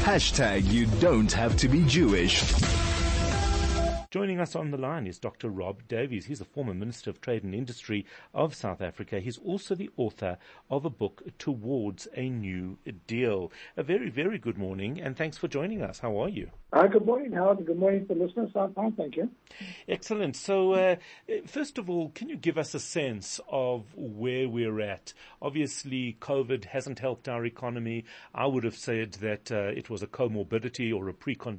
You don't have to be Jewish. Joining us on the line is Dr. Rob Davies. He's the former Minister of Trade and Industry of South Africa. He's also the author of a book, Towards a New Deal. A very, very good morning, and thanks for joining us. How are you? Good morning, Howard. Good morning to listeners. I'm fine, thank you. Excellent. So, first of all, can you give us a sense of where we're at? Obviously, COVID hasn't helped our economy. I would have said that it was a comorbidity or a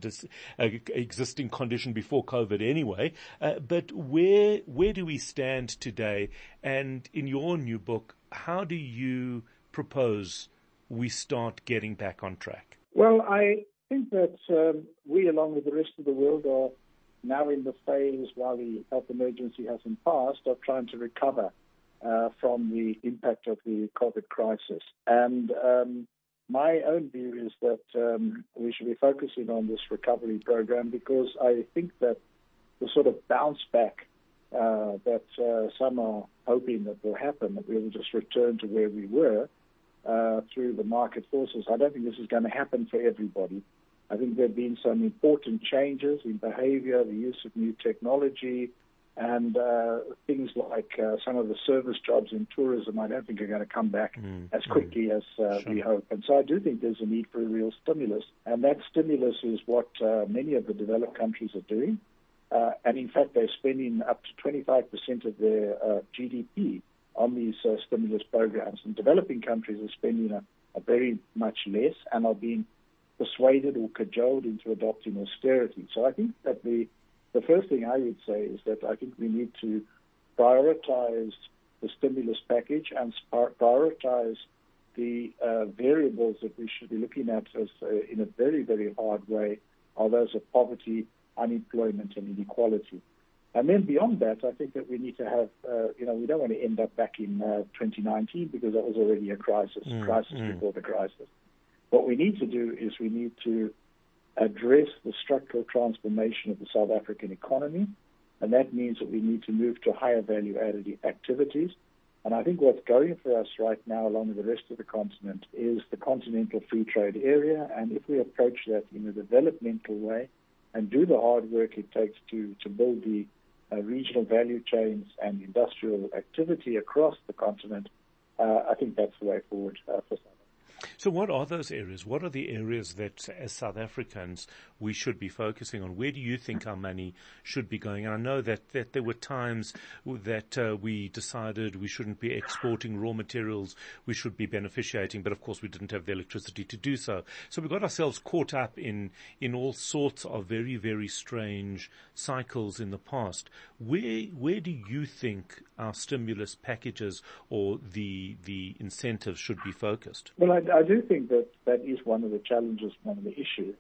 existing condition before COVID anyway. But where do we stand today? And in your new book, how do you propose we start getting back on track? Well, I think that we, along with the rest of the world, are now in the phase, while the health emergency hasn't passed, of trying to recover from the impact of the COVID crisis. And my own view is that we should be focusing on this recovery program, because I think that the sort of bounce back that some are hoping that will happen, that we will just return to where we were through the market forces. I don't think this is going to happen for everybody. I think there have been some important changes in behavior, the use of new technology, and things like some of the service jobs in tourism, I don't think are going to come back as quickly as we hope. And so I do think there's a need for a real stimulus. And that stimulus is what many of the developed countries are doing. And in fact, they're spending up to 25% of their GDP on these stimulus programs. And developing countries are spending a very much less and are being persuaded or cajoled into adopting austerity. So I think that the first thing I would say is that I think we need to prioritize the stimulus package and prioritize the variables that we should be looking at as in a very, very hard way are those of poverty, unemployment, and inequality. And then beyond that, I think that we need to have, we don't want to end up back in 2019, because that was already a crisis before the crisis. What we need to do is we need to address the structural transformation of the South African economy, and that means that we need to move to higher value-added activities. And I think what's going for us right now, along with the rest of the continent, is the Continental Free Trade Area. And if we approach that in a developmental way and do the hard work it takes to build the regional value chains and industrial activity across the continent, I think that's the way forward for South Africa. So what are those areas? What are the areas that, as South Africans, we should be focusing on? Where do you think our money should be going? And I know that there were times that we decided we shouldn't be exporting raw materials, we should be beneficiating, but of course we didn't have the electricity to do so. So we got ourselves caught up in all sorts of very, very strange cycles in the past. Where do you think our stimulus packages or the incentives should be focused? Well, I do think that is one of the challenges, one of the issues.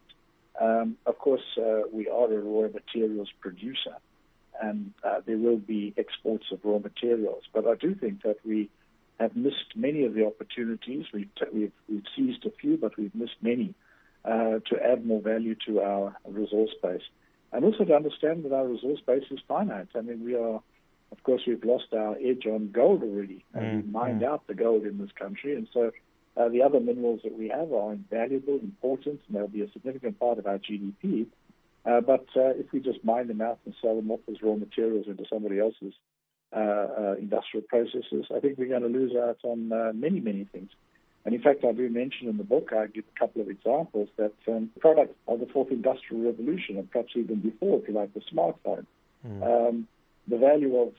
Of course, we are a raw materials producer, and there will be exports of raw materials. But I do think that we have missed many of the opportunities. We've seized a few, but we've missed many to add more value to our resource base. And also to understand that our resource base is finite. I mean, we've lost our edge on gold already. We've mined out the gold in this country, and so the other minerals that we have are invaluable, important, and they'll be a significant part of our GDP. But if we just mine them out and sell them off as raw materials into somebody else's industrial processes, I think we're going to lose out on many, many things. And in fact, I do mention in the book, I give a couple of examples that products of the fourth industrial revolution, and perhaps even before, if you like, the smartphone. The value of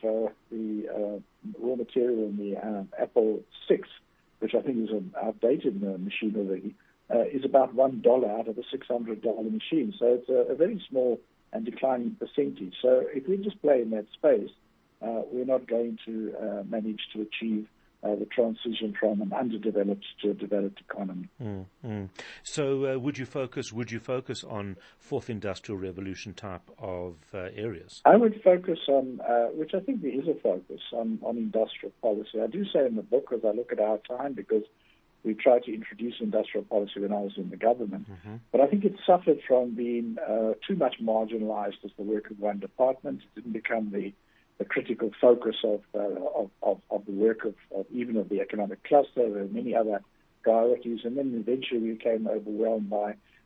the raw material in the Apple VI, which I think is an outdated machine already, is about $1 out of a $600 machine. So it's a very small and declining percentage. So if we just play in that space, we're not going to manage to achieve the transition from an underdeveloped to a developed economy. So would you focus on fourth industrial revolution type of areas? I would focus on, which I think there is a focus on industrial policy. I do say in the book, as I look at our time, because we tried to introduce industrial policy when I was in the government, but I think it suffered from being too much marginalized as the work of one department. It didn't become the critical focus of the work of even of the economic cluster. There were many other priorities, and then eventually we became overwhelmed by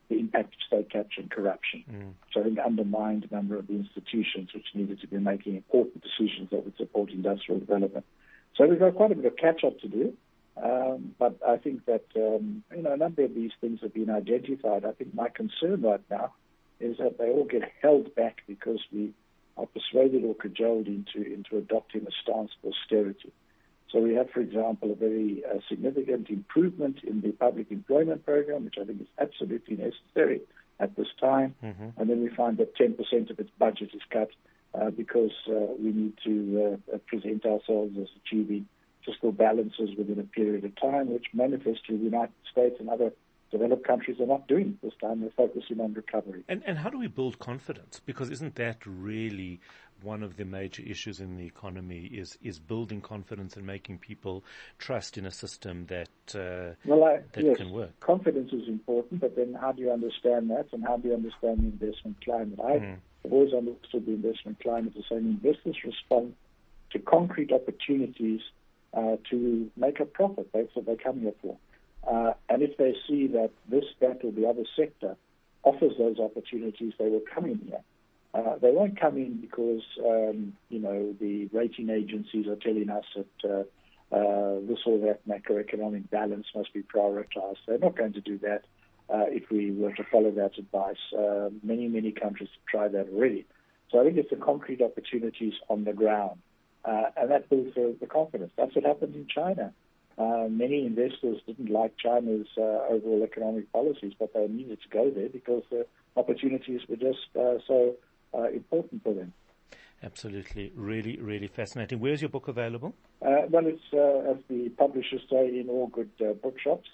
the impact of state capture and corruption. So I think undermined a number of the institutions which needed to be making important decisions that would support industrial development. So we've got quite a bit of catch-up to do. But I think that, a number of these things have been identified. I think my concern right now is that they all get held back because we are persuaded or cajoled into adopting a stance of austerity. So we have, for example, a very significant improvement in the public employment program, which I think is absolutely necessary at this time. And then we find that 10% of its budget is cut because we need to present ourselves as achieving fiscal balances within a period of time, which manifestly the United States and other developed countries are not doing this time. They're focusing on recovery. And how do we build confidence? Because isn't that really one of the major issues in the economy is building confidence and making people trust in a system that yes, can work? Confidence is important, but then how do you understand that, and how do you understand the investment climate? I've always understood the investment climate as saying investors respond to concrete opportunities to make a profit. That's what they come here for. And if they see that this, that, or the other sector offers those opportunities, they will come in here. They won't come in because, the rating agencies are telling us that this or that macroeconomic balance must be prioritized. They're not going to do that if we were to follow that advice. Many countries have tried that already. So I think it's the concrete opportunities on the ground. And that builds the confidence. That's what happened in China. Many investors didn't like China's overall economic policies, but they needed to go there because the opportunities were just so important for them. Absolutely. Really, really fascinating. Where's your book available? Well, it's, as the publishers say, in all good bookshops.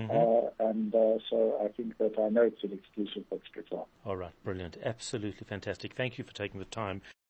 So I think that I know it's an exclusive bookstore. All right. Brilliant. Absolutely fantastic. Thank you for taking the time.